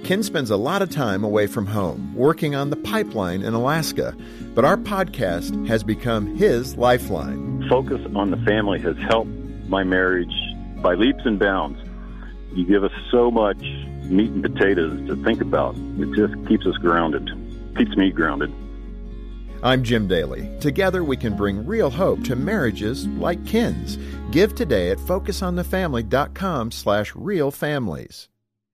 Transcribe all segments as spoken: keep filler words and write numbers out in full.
Ken spends a lot of time away from home, working on the pipeline in Alaska, but our podcast has become his lifeline. Focus on the Family has helped my marriage by leaps and bounds. You give us so much meat and potatoes to think about. It just keeps us grounded, keeps me grounded. I'm Jim Daly. Together we can bring real hope to marriages like Ken's. Give today at focusonthefamily.com slash real families.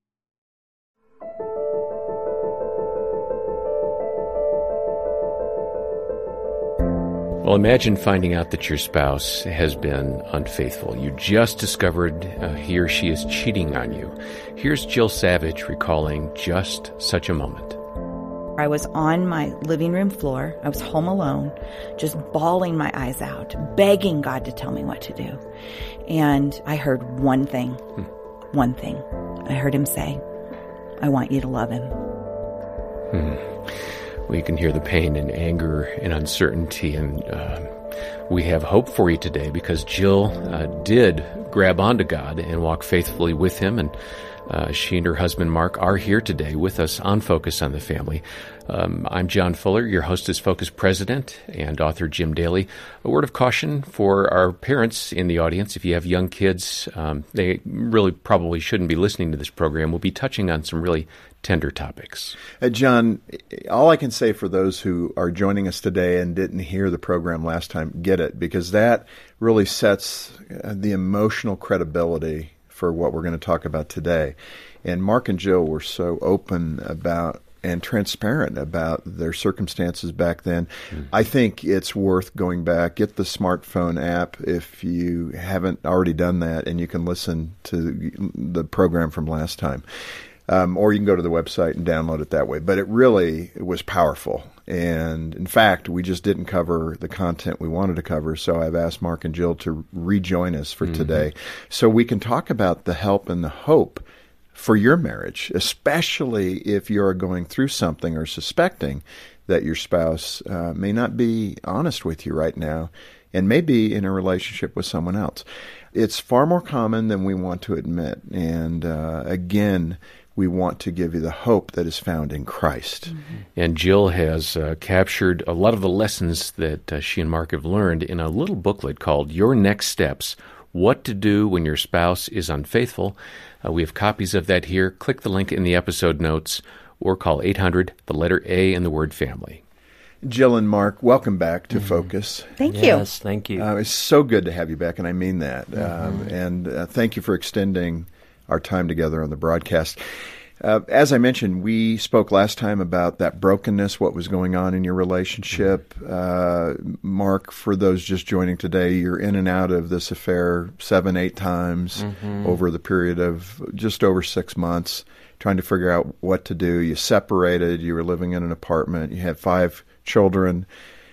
Well, imagine finding out that your spouse has been unfaithful. You just discovered uh, he or she is cheating on you. Here's Jill Savage recalling just such a moment. I was on my living room floor. I was home alone, just bawling my eyes out, begging God to tell me what to do. And I heard one thing, hmm. one thing. I heard him say, I want you to love him. Hmm. We can hear the pain and anger and uncertainty, and uh, we have hope for you today because Jill uh, did grab onto God and walk faithfully with him, and uh, she and her husband Mark are here today with us on Focus on the Family. Um, I'm John Fuller, your Hostess Focus president, and author Jim Daly. A word of caution for our parents in the audience. If you have young kids, um, they really probably shouldn't be listening to this program. We'll be touching on some really tender topics. Uh, John, all I can say for those who are joining us today and didn't hear the program last time, get it, because that really sets uh, the emotional credibility for what we're going to talk about today. And Mark and Jill were so open about and transparent about their circumstances back then. Mm. I think it's worth going back. Get the smartphone app if you haven't already done that, and you can listen to the program from last time. Um, or you can go to the website and download it that way. But it really it was powerful. And in fact, we just didn't cover the content we wanted to cover, so I've asked Mark and Jill to rejoin us for mm-hmm. today so we can talk about the help and the hope for your marriage, especially if you're going through something or suspecting that your spouse uh, may not be honest with you right now and may be in a relationship with someone else. It's far more common than we want to admit. And uh, again, we want to give you the hope that is found in Christ. Mm-hmm. And Jill has uh, captured a lot of the lessons that uh, she and Mark have learned in a little booklet called Your Next Steps, What to Do When Your Spouse is Unfaithful. Uh, we have copies of that here. Click the link in the episode notes or call eight hundred, the letter A, and the word family. Jill and Mark, welcome back to mm-hmm. Focus. Thank you. Yes, thank you. Uh, it's so good to have you back, and I mean that. Mm-hmm. Um, and uh, thank you for extending our time together on the broadcast. Uh, as I mentioned, we spoke last time about that brokenness, what was going on in your relationship. Uh, Mark, for those just joining today, you're in and out of this affair seven, eight times mm-hmm. over the period of just over six months, trying to figure out what to do. You separated, you were living in an apartment, you had five children.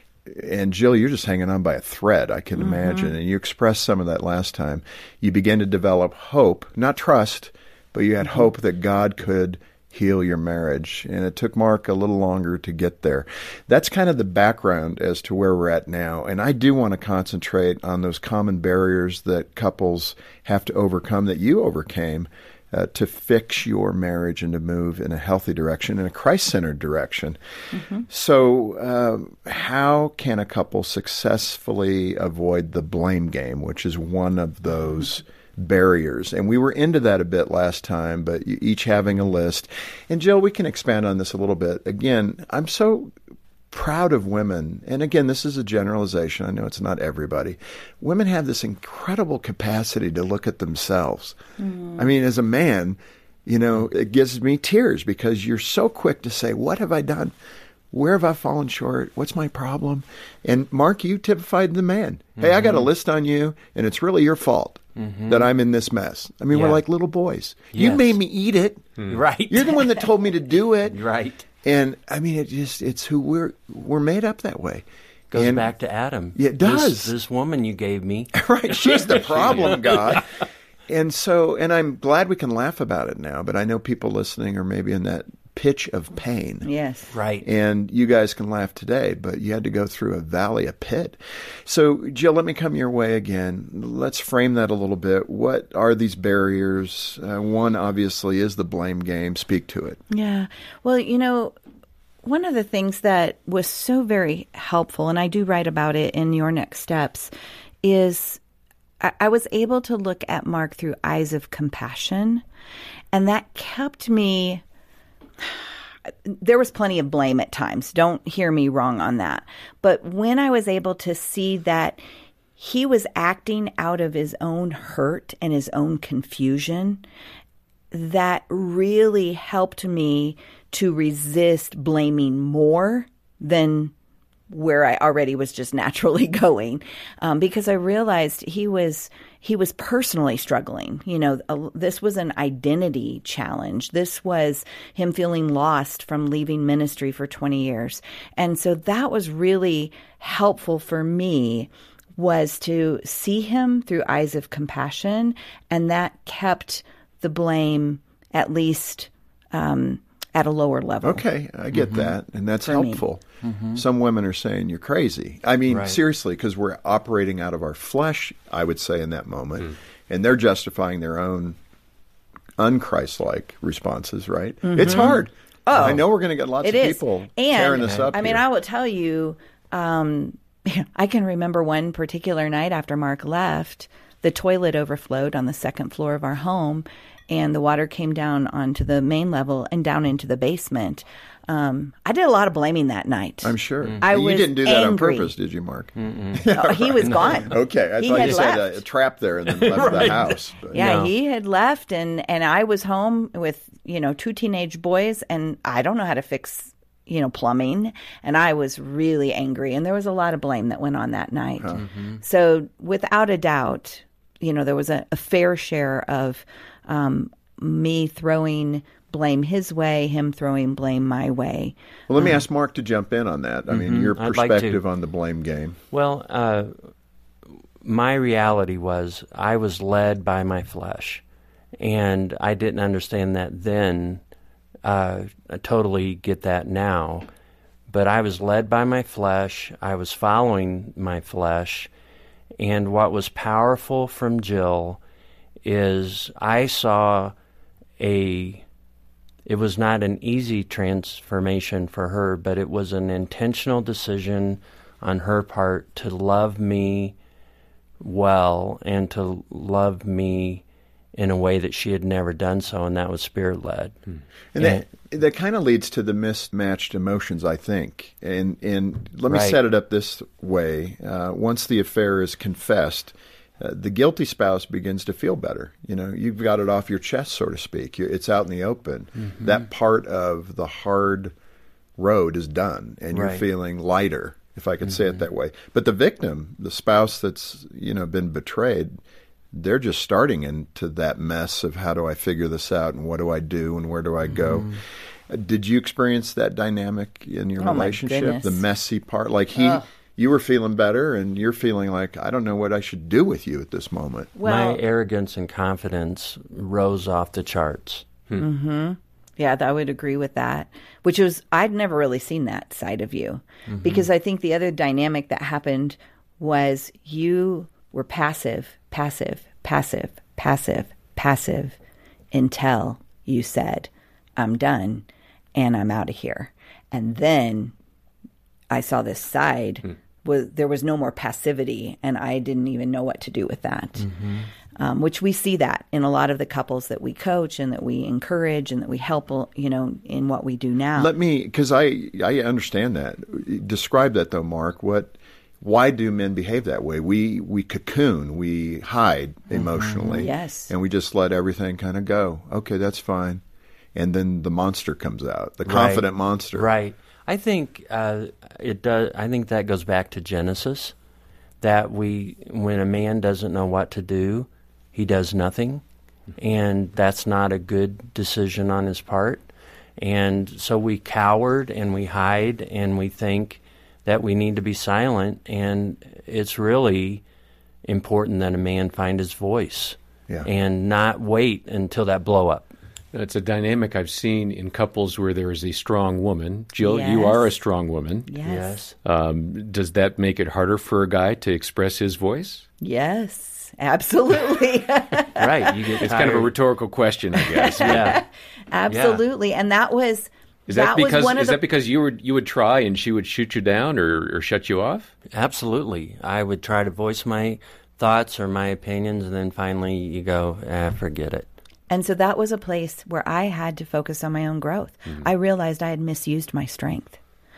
And Jill, you're just hanging on by a thread, I can mm-hmm. imagine. And you expressed some of that last time. You began to develop hope, not trust, but you had mm-hmm. hope that God could heal your marriage. And it took Mark a little longer to get there. That's kind of the background as to where we're at now. And I do want to concentrate on those common barriers that couples have to overcome, that you overcame, Uh, to fix your marriage and to move in a healthy direction, in a Christ-centered direction. Mm-hmm. So uh, how can a couple successfully avoid the blame game, which is one of those mm-hmm. barriers? And we were into that a bit last time, but each having a list. And Jill, we can expand on this a little bit. Again, I'm so proud of women, and again, this is a generalization. I know it's not everybody. Women have this incredible capacity to look at themselves. Mm. I mean, as a man, you know, it gives me tears because you're so quick to say, what have I done? Where have I fallen short? What's my problem? And Mark, you typified the man. Mm-hmm. Hey, I got a list on you, and it's really your fault mm-hmm. that I'm in this mess. I mean, yeah. we're like little boys. Yes. You made me eat it. Mm. Right. You're the one that told me to do it. Right. And I mean, it just, it's who we're, we're made up that way. Goes and, back to Adam. Yeah, it does. This, this woman you gave me. Right. She's the problem, God. And so, and I'm glad we can laugh about it now, but I know people listening are maybe in that pitch of pain. Yes. Right. And you guys can laugh today, but you had to go through a valley, a pit. So, Jill, let me come your way again. Let's frame that a little bit. What are these barriers? Uh, one, obviously, is the blame game. Speak to it. Yeah. Well, you know, one of the things that was so very helpful, and I do write about it in Your Next Steps, is I, I was able to look at Mark through eyes of compassion, and that kept me... There was plenty of blame at times. Don't hear me wrong on that. But when I was able to see that he was acting out of his own hurt and his own confusion, that really helped me to resist blaming more than where I already was just naturally going, um, because I realized he was he was personally struggling. You know, uh, this was an identity challenge. This was him feeling lost from leaving ministry for twenty years. And so that was really helpful for me, was to see him through eyes of compassion, and that kept the blame at least um, at a lower level. Okay, I get mm-hmm. that, and that's For helpful. Mm-hmm. Some women are saying you're crazy. I mean, right. seriously, because we're operating out of our flesh, I would say, in that moment, mm. and they're justifying their own un-Christ-like responses, right? Mm-hmm. It's hard. Oh, I know we're going to get lots it of is. people and, tearing this up I mean, here. I will tell you, um, I can remember one particular night after Mark left, the toilet overflowed on the second floor of our home, and the water came down onto the main level and down into the basement. Um, I did a lot of blaming that night. I'm sure. Mm. I you was didn't do that angry. on purpose, did you, Mark? No, he was gone. Okay, I He thought had you said left. a, a trap there and then left Right. the house. But. Yeah, No. he had left, and, and I was home with, you know, two teenage boys, and I don't know how to fix, you know, plumbing, and I was really angry, and there was a lot of blame that went on that night. Huh. Mm-hmm. So without a doubt, you know, there was a, a fair share of um, me throwing blame his way, him throwing blame my way. Well, let me Um, ask Mark to jump in on that. I mean, Mhm. your I'd like to. perspective on the blame game. Well, uh, my reality was I was led by my flesh, and I didn't understand that then. Uh, I totally get that now. But I was led by my flesh. I was following my flesh. And what was powerful from Jill is I saw a... It was not an easy transformation for her, but it was an intentional decision on her part to love me well and to love me in a way that she had never done so, and that was Spirit-led. Hmm. And that, that kind of leads to the mismatched emotions, I think. And, and let me Right. set it up this way. Uh, once the affair is confessed, Uh, the guilty spouse begins to feel better. You know, you've got it off your chest, so to speak. You're, it's out in the open. Mm-hmm. That part of the hard road is done, and you're Right. feeling lighter, if I could Mm-hmm. say it that way. But the victim, the spouse that's, you know, been betrayed, they're just starting into that mess of how do I figure this out, and what do I do, and where do I go? Mm-hmm. Uh, did you experience that dynamic in your Oh, my relationship? goodness. The messy part? Like he... Ugh. You were feeling better, and you're feeling like, I don't know what I should do with you at this moment. Well, My arrogance and confidence rose off the charts. mm-hmm. Yeah, I would agree with that, which was, I'd never really seen that side of you. Mm-hmm. Because I think the other dynamic that happened was you were passive, passive, passive, passive, passive until you said, I'm done and I'm out of here. And then I saw this side. Hmm. Was, there was no more passivity, and I didn't even know what to do with that, mm-hmm. um, which we see that in a lot of the couples that we coach and that we encourage and that we help, you know, in what we do now. Let me, because I, I understand that. Describe that, though, Mark. What, why do men behave that way? We, we cocoon, we hide emotionally. Mm-hmm. Yes. And we just let everything kind of go. Okay, that's fine. And then the monster comes out, the Right. confident monster. Right. I think uh, it does. I think that goes back to Genesis, that we, when a man doesn't know what to do, he does nothing, and that's not a good decision on his part. And so we cowered and we hide and we think that we need to be silent, and it's really important that a man find his voice Yeah. and not wait until that blow up. It's a dynamic I've seen in couples where there is a strong woman. Jill, Yes. you are a strong woman. Yes. Um, does that make it harder for a guy to express his voice? Yes, absolutely. Right. You get It's kind of a tired. rhetorical question, I guess. Yeah. Absolutely. And that was Is that, because was one of is the that because you would you would try and she would shoot you down or, or shut you off? Absolutely. I would try to voice my thoughts or my opinions, and then finally you go, ah, forget it. And so that was a place where I had to focus on my own growth. Mm-hmm. I realized I had misused my strength.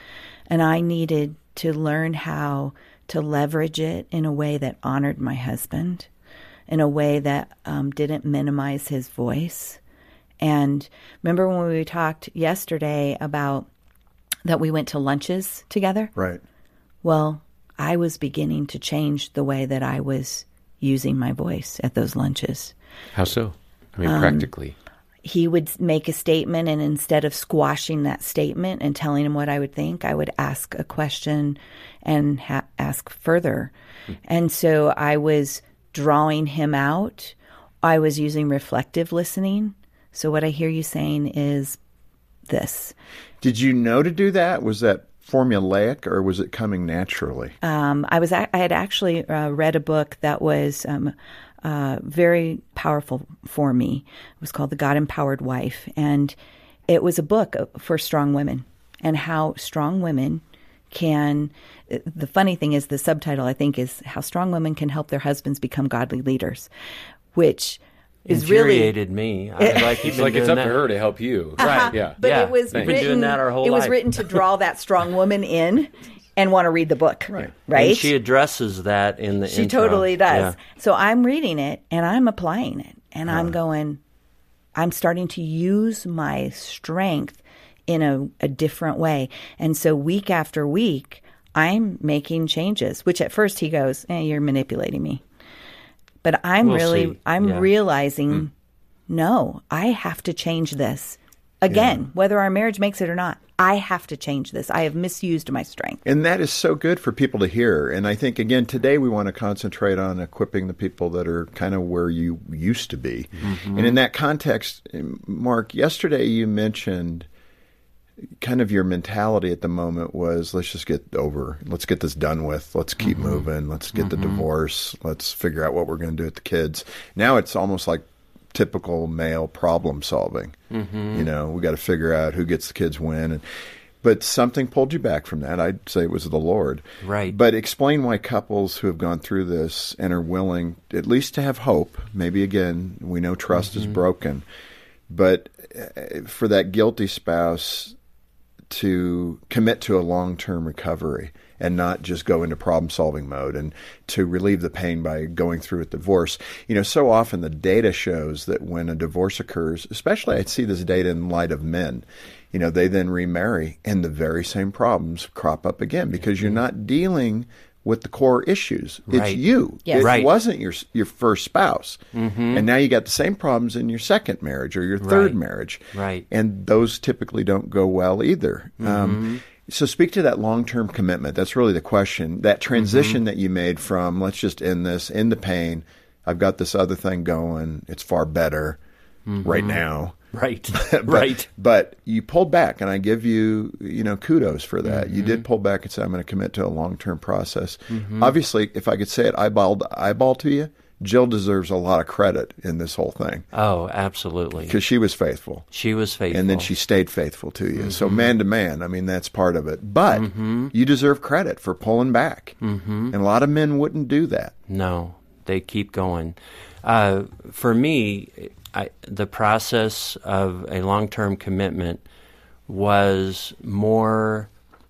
And I needed to learn how to leverage it in a way that honored my husband, in a way that um, didn't minimize his voice. And remember when we talked yesterday about that we went to lunches together? Right. Well, I was beginning to change the way that I was using my voice at those lunches. How so? I mean, Um, practically. He would make a statement, and instead of squashing that statement and telling him what I would think, I would ask a question and ha- ask further. Mm-hmm. And so I was drawing him out. I was using reflective listening. So what I hear you saying is this. Did you know to do that? Was that formulaic, or was it coming naturally? Um, I was. I had actually uh, read a book that was um, uh, very powerful for me. It was called The God-Empowered Wife, and it was a book for strong women and how strong women can. The funny thing is, the subtitle I think is "How Strong Women Can Help Their Husbands Become Godly Leaders," which is really infuriated me. I was like, It's like it's up to her to help you. Right. Yeah. But Yeah. it was We've been written. doing that our whole it was life. written to draw that strong woman in and want to read the book. Right. Right. And she addresses that in the She intro. totally does. Yeah. So I'm reading it and I'm applying it and I'm going, I'm starting to use my strength in a, a different way. And so week after week, I'm making changes, which at first he goes, eh, you're manipulating me. But I'm We'll really, see. I'm Yeah. realizing, Mm. no, I have to change this. Again, whether our marriage makes it or not, I have to change this. I have misused my strength. And that is so good for people to hear. And I think, again, today we want to concentrate on equipping the people that are kind of where you used to be. Mm-hmm. And in that context, Mark, yesterday you mentioned kind of your mentality at the moment was, let's just get over, let's get this done with, let's keep mm-hmm. moving, let's get mm-hmm. the divorce, let's figure out what we're going to do with the kids. Now it's almost like typical male problem solving. Mm-hmm. You know, we got to figure out who gets the kids when. And, but something pulled you back from that. I'd say it was the Lord. Right. But explain why couples who have gone through this and are willing at least to have hope, maybe again, we know trust mm-hmm. is broken, but for that guilty spouse to commit to a long-term recovery and not just go into problem-solving mode, and to relieve the pain by going through a divorce. You know, so often the data shows that when a divorce occurs, especially I see this data in light of men, you know, they then remarry and the very same problems crop up again because you're not dealing with the core issues. It's Right. you. Yes. It Right. wasn't your your first spouse. Mm-hmm. And now you got the same problems in your second marriage or your third Right. marriage. Right. And those typically don't go well either. Mm-hmm. Um, so speak to that long-term commitment. That's really the question. That transition Mm-hmm. that you made from let's just end this, end the pain. I've got this other thing going. It's far better Mm-hmm. right now. Right. But, right. But you pulled back, and I give you, you know, kudos for that. Mm-hmm. You did pull back and say, I'm going to commit to a long-term process. Mm-hmm. Obviously, if I could say it eyeball to eyeball to you, Jill deserves a lot of credit in this whole thing Oh, absolutely. because she was faithful. She was faithful. And then she stayed faithful to you. Mm-hmm. So man to man, I mean, that's part of it. But Mm-hmm. you deserve credit for pulling back. Mm-hmm. And a lot of men wouldn't do that. No, they keep going. Uh, for me, I, the process of a long-term commitment was more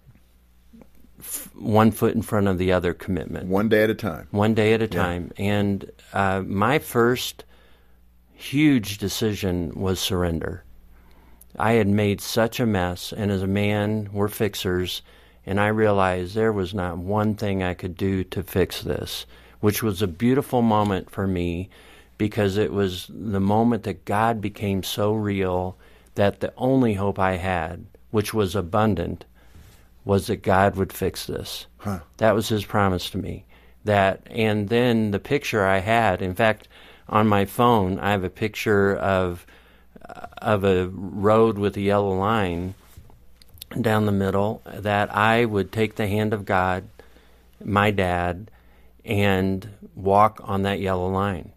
f- one foot in front of the other commitment. One day at a time. One day at a time. And uh, my first huge decision was surrender. I had made such a mess, and as a man, we're fixers, and I realized there was not one thing I could do to fix this, which was a beautiful moment for me because it was the moment that God became so real that the only hope I had, which was abundant, was that God would fix this. Huh. That was his promise to me. That, and then the picture I had, in fact, on my phone, I have a picture of of a road with a yellow line down the middle, that I would take the hand of God, my dad, and walk on that yellow line.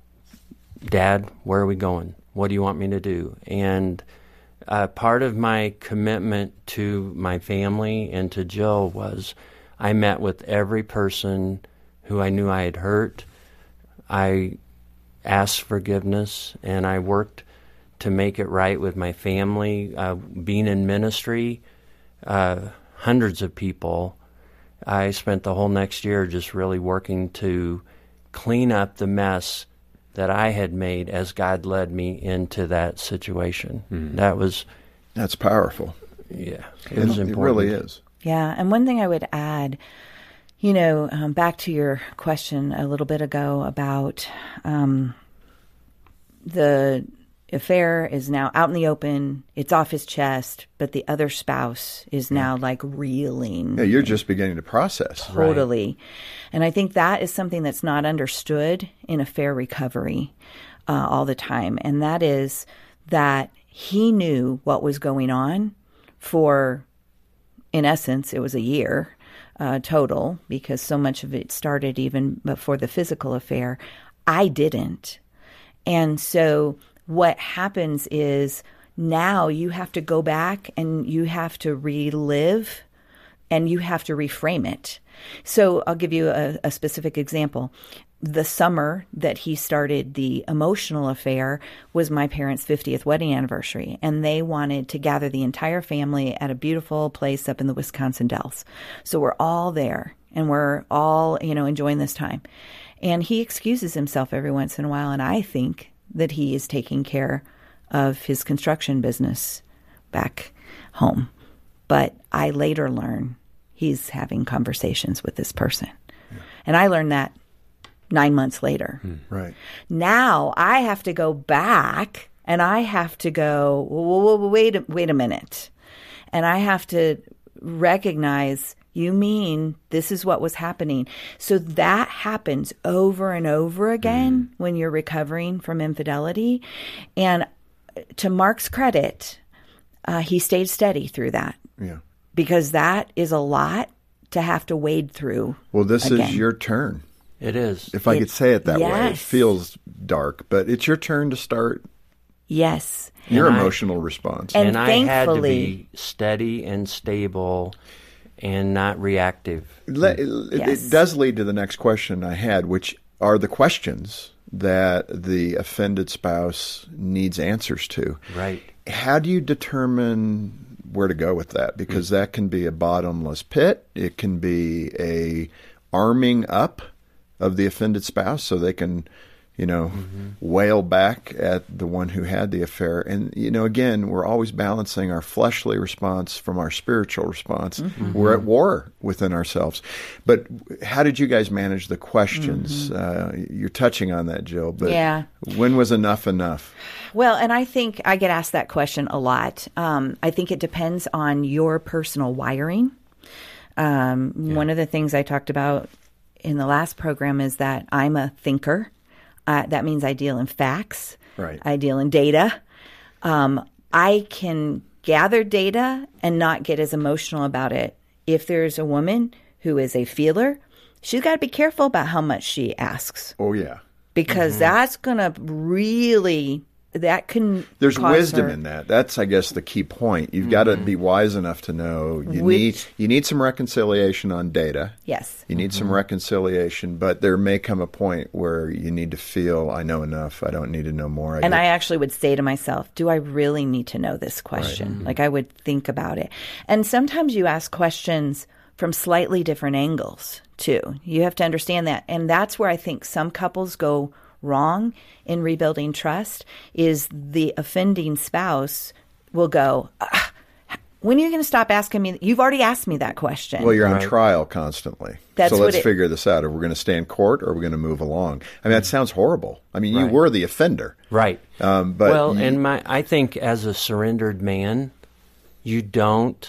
Dad, where are we going? What do you want me to do? And uh, part of my commitment to my family and to Jill was I met with every person who I knew I had hurt. I asked forgiveness, and I worked to make it right with my family. Uh, being in ministry, uh, hundreds of people, I spent the whole next year just really working to clean up the mess that I had made as God led me into that situation. Mm-hmm. That was... That's powerful. Yeah, it was important. It really is. Yeah, and one thing I would add, you know, um, back to your question a little bit ago about um, the affair is now out in the open, it's off his chest, but the other spouse is now like reeling. Yeah, you're just beginning to process. Totally. Right. And I think that is something that's not understood in affair recovery uh, all the time. And that is that he knew what was going on for, in essence, it was a year uh, total, because so much of it started even before the physical affair. I didn't. And so what happens is now you have to go back and you have to relive and you have to reframe it. So I'll give you a, a specific example. The summer that he started the emotional affair was my parents' fiftieth wedding anniversary, and they wanted to gather the entire family at a beautiful place up in the Wisconsin Dells. So we're all there, and we're all, you know, enjoying this time. And he excuses himself every once in a while, and I think that he is taking care of his construction business back home. But I later learn he's having conversations with this person. Yeah. And I learned that nine months later. Mm, right. Now I have to go back and I have to go, well, wait, wait a minute. And I have to recognize, you mean this is what was happening. So that happens over and over again mm. when you're recovering from infidelity. And to Mark's credit, uh, he stayed steady through that. Yeah. Because that is a lot to have to wade through. Well, this again. is your turn. It is. If I it, could say it that yes. way, it feels dark, but it's your turn to start yes. your and emotional I, response. And, and I thankfully, had to be steady and stable and not reactive. It, it, yes. it does lead to the next question I had, which are the questions that the offended spouse needs answers to. Right. How do you determine where to go with that? Because that can be a bottomless pit. It can be a arming up of the offended spouse so they can, you know, mm-hmm. wail back at the one who had the affair. And, you know, again, we're always balancing our fleshly response from our spiritual response. Mm-hmm. We're at war within ourselves. But how did you guys manage the questions? Mm-hmm. Uh, you're touching on that, Jill, but yeah. when was enough enough? Well, and I think I get asked that question a lot. Um, I think it depends on your personal wiring. Um, yeah. One of the things I talked about in the last program is that I'm a thinker. Uh, that means I deal in facts. Right. I deal in data. Um, I can gather data and not get as emotional about it. If there's a woman who is a feeler, she's got to be careful about how much she asks. Oh, yeah. Because mm-hmm. that's going to really... That can There's wisdom her, in that. That's, I guess, the key point. You've mm-hmm. got to be wise enough to know you Which, need you need some reconciliation on data. Yes. You need mm-hmm. some reconciliation, but there may come a point where you need to feel, I know enough. I don't need to know more. I and get... I actually would say to myself, do I really need to know this question? Right. Mm-hmm. Like I would think about it. And sometimes you ask questions from slightly different angles, too. You have to understand that. And that's where I think some couples go wrong in rebuilding trust is the offending spouse will go, ah, when are you going to stop asking me? You've already asked me that question. Well, you're on right. trial constantly. That's so let's what it, figure this out. Are we going to stay in court or are we going to move along? I mean, that sounds horrible. I mean, right. you were the offender. Right. Um, but well, you, and my, I think as a surrendered man, you don't,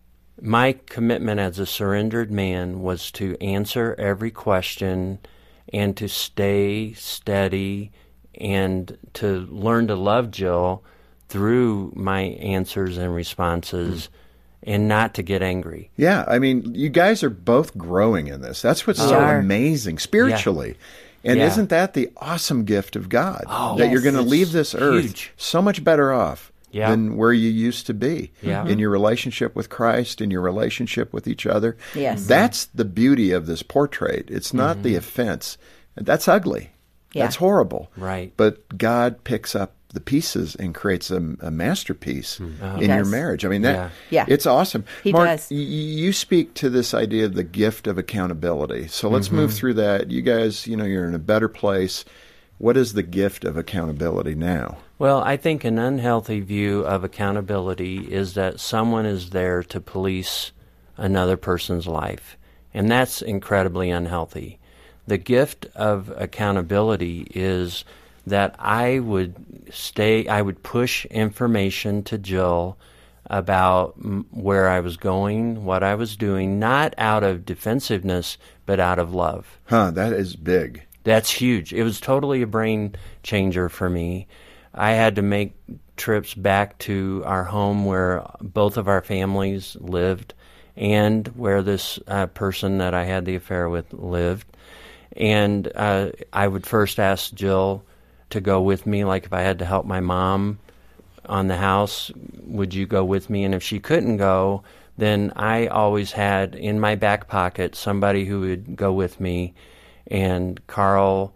my commitment as a surrendered man was to answer every question and to stay steady and to learn to love Jill through my answers and responses and not to get angry. Yeah, I mean, you guys are both growing in this. That's what's We so are. amazing spiritually. And Yeah. isn't that the awesome gift of God? Oh, that you're yes. going to It's leave this earth huge. so much better off Yeah. than where you used to be. Yeah. In your relationship with Christ, in your relationship with each other. Yes. That's the beauty of this portrait. It's not the offense. That's ugly. Yeah. That's horrible. Right. But God picks up the pieces and creates a, a masterpiece in He your does. marriage. I mean, that Yeah. Yeah. it's awesome. He Mark, does. y- you speak to this idea of the gift of accountability. So let's move through that. You guys, you know, you're in a better place. What is the gift of accountability now? Well, I think an unhealthy view of accountability is that someone is there to police another person's life, and that's incredibly unhealthy. The gift of accountability is that I would stay, I would push information to Jill about m- where I was going, what I was doing, not out of defensiveness, but out of love. Huh, that is big. That's huge. It was totally a brain changer for me. I had to make trips back to our home where both of our families lived and where this uh, person that I had the affair with lived. And uh, I would first ask Jill to go with me, like if I had to help my mom on the house, would you go with me? And if she couldn't go, then I always had in my back pocket somebody who would go with me. And Carl,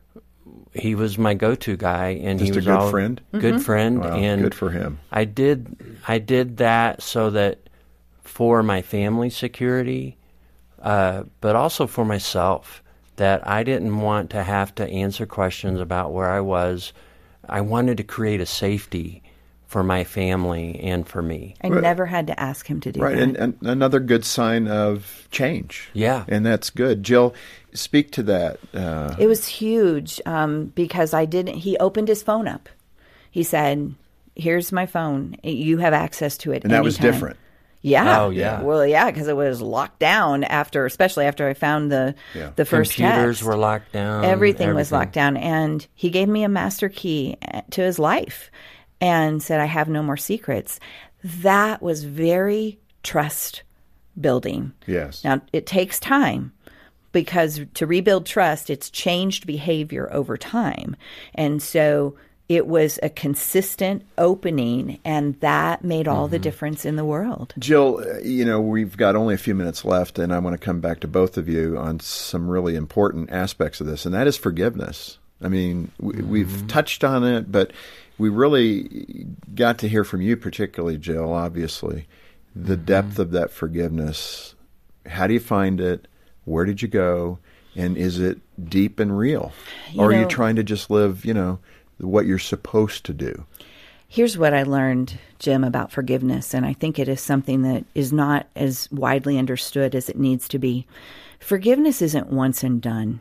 he was my go-to guy, and Just he a was good all- friend? Good friend, Wow, and good for him. I did. I did that so that for my family security, uh, but also for myself, that I didn't want to have to answer questions about where I was. I wanted to create a safety for my family and for me. I never had to ask him to do Right, that. and, and another good sign of change. Yeah. And that's good. Jill, speak to that. Uh, It was huge um, because I didn't. He opened his phone up. He said, "Here's my phone. You have access to it." and that was anytime." different. Yeah. Oh, yeah. Well, yeah, because it was locked down after, especially after I found the Yeah. the first Computers text. were locked down. Everything, was locked down, and he gave me a master key to his life, and said, "I have no more secrets." That was very trust building. Yes. Now, it takes time because to rebuild trust, it's changed behavior over time. And so it was a consistent opening, and that made all the difference in the world. Jill, uh, you know, we've got only a few minutes left, and I want to come back to both of you on some really important aspects of this, and that is forgiveness. I mean, we, we've touched on it, but we really got to hear from you, particularly, Jill, obviously, the depth of that forgiveness. How do you find it? Where did you go? And is it deep and real? You or are you know- trying to just live, you know, what you're supposed to do? Here's what I learned, Jim, about forgiveness, and I think it is something that is not as widely understood as it needs to be. Forgiveness isn't once and done.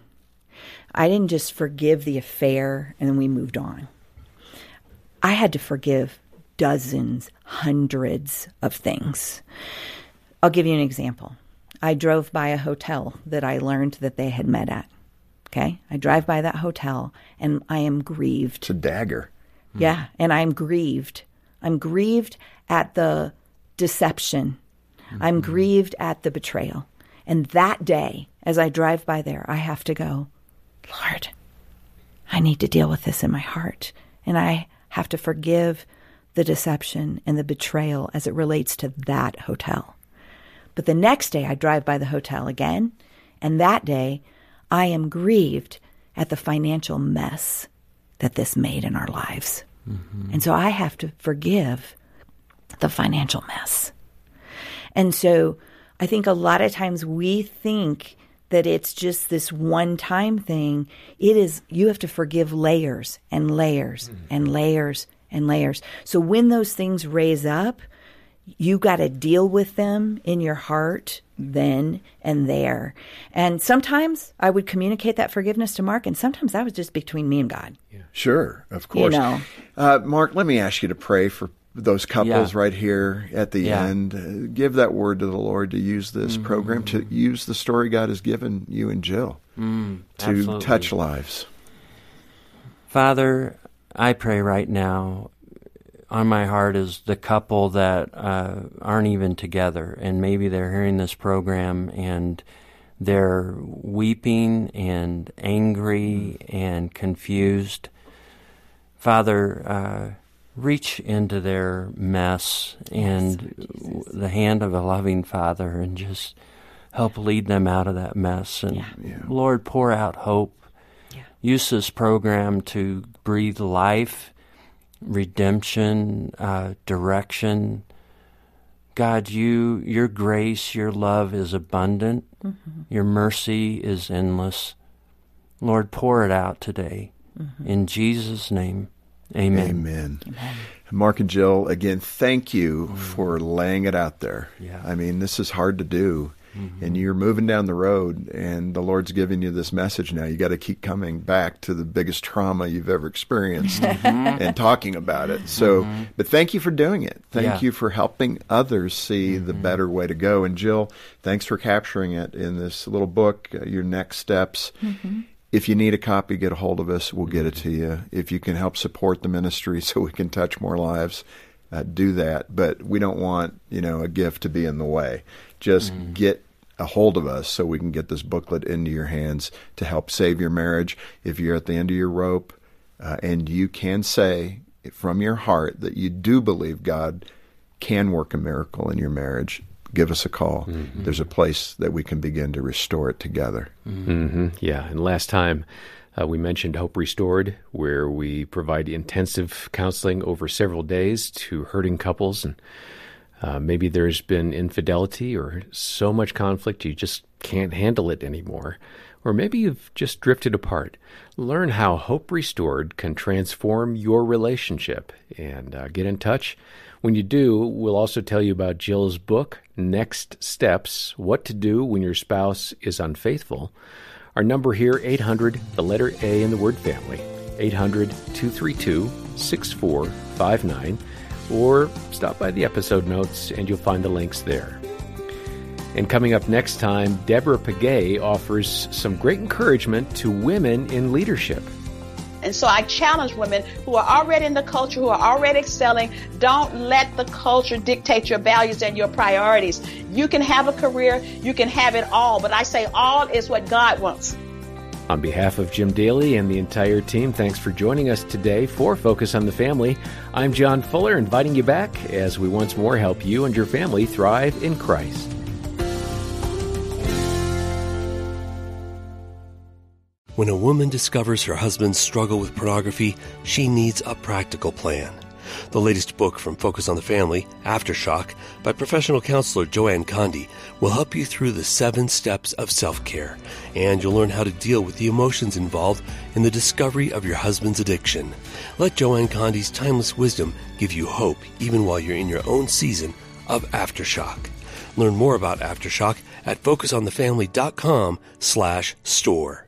I didn't just forgive the affair and then we moved on. I had to forgive dozens, hundreds of things. I'll give you an example. I drove by a hotel that I learned that they had met at. Okay? I drive by that hotel and I am grieved. It's a dagger. Yeah, and I'm grieved. I'm grieved at the deception. I'm grieved at the betrayal. And that day, as I drive by there, I have to go, Lord, I need to deal with this in my heart. And I have to forgive the deception and the betrayal as it relates to that hotel. But the next day, I drive by the hotel again, and that day, I am grieved at the financial mess that this made in our lives. Mm-hmm. And so I have to forgive the financial mess. And so I think a lot of times we think that it's just this one-time thing. It is, you have to forgive layers and layers mm-hmm. and layers and layers. So when those things raise up, you got to deal with them in your heart then and there. And sometimes I would communicate that forgiveness to Mark, and sometimes that was just between me and God. Yeah. Sure, of course. You know. Uh, Mark, let me ask you to pray for those couples Yeah. right here at the Yeah. end. Uh, give that word to the Lord to use this Mm-hmm. program, to use the story God has given you and Jill Mm, to absolutely. touch lives. Father, I pray right now on my heart is the couple that uh, aren't even together, and maybe they're hearing this program and they're weeping and angry and confused. Father, uh, reach into their mess and yes, the hand of a loving Father and just help lead them out of that mess. And yeah. Yeah. Lord, pour out hope. Yeah. Use this program to breathe life, redemption, uh, direction. God, you, your grace, your love is abundant. Mm-hmm. Your mercy is endless. Lord, pour it out today. Mm-hmm. In Jesus' name, amen. Amen. Amen. Mark and Jill, again, thank you mm. for laying it out there. Yeah. I mean, this is hard to do. Mm-hmm. And you're moving down the road, and the Lord's giving you this message now. You got to keep coming back to the biggest trauma you've ever experienced and talking about it. So, mm-hmm. but thank you for doing it. Thank yeah. you for helping others see mm-hmm. the better way to go. And Jill, thanks for capturing it in this little book, uh, Your Next Steps. Mm-hmm. If you need a copy, get a hold of us. We'll get it to you. If you can help support the ministry so we can touch more lives, uh, do that. But we don't want, you know, a gift to be in the way. Just mm. get a hold of us so we can get this booklet into your hands to help save your marriage. If you're at the end of your rope uh, and you can say from your heart that you do believe God can work a miracle in your marriage, give us a call. Mm-hmm. There's a place that we can begin to restore it together. Mm-hmm. Yeah, and last time uh, we mentioned Hope Restored, where we provide intensive counseling over several days to hurting couples. And uh, maybe there's been infidelity or so much conflict you just can't handle it anymore. Or maybe you've just drifted apart. Learn how Hope Restored can transform your relationship and uh, get in touch. When you do, we'll also tell you about Jill's book, Next Steps, What to Do When Your Spouse is Unfaithful. Our number here, eight hundred, the letter A in the word family, eight hundred, two three two, six four five nine, or stop by the episode notes and you'll find the links there. And coming up next time, Deborah Pagay offers some great encouragement to women in leadership. And so I challenge women who are already in the culture, who are already excelling, don't let the culture dictate your values and your priorities. You can have a career, you can have it all, but I say all is what God wants. On behalf of Jim Daly and the entire team, thanks for joining us today for Focus on the Family. I'm John Fuller, inviting you back as we once more help you and your family thrive in Christ. When a woman discovers her husband's struggle with pornography, she needs a practical plan. The latest book from Focus on the Family, Aftershock, by professional counselor Joanne Condi, will help you through the seven steps of self-care, and you'll learn how to deal with the emotions involved in the discovery of your husband's addiction. Let Joanne Condi's timeless wisdom give you hope even while you're in your own season of Aftershock. Learn more about Aftershock at focus on the family dot com slash store.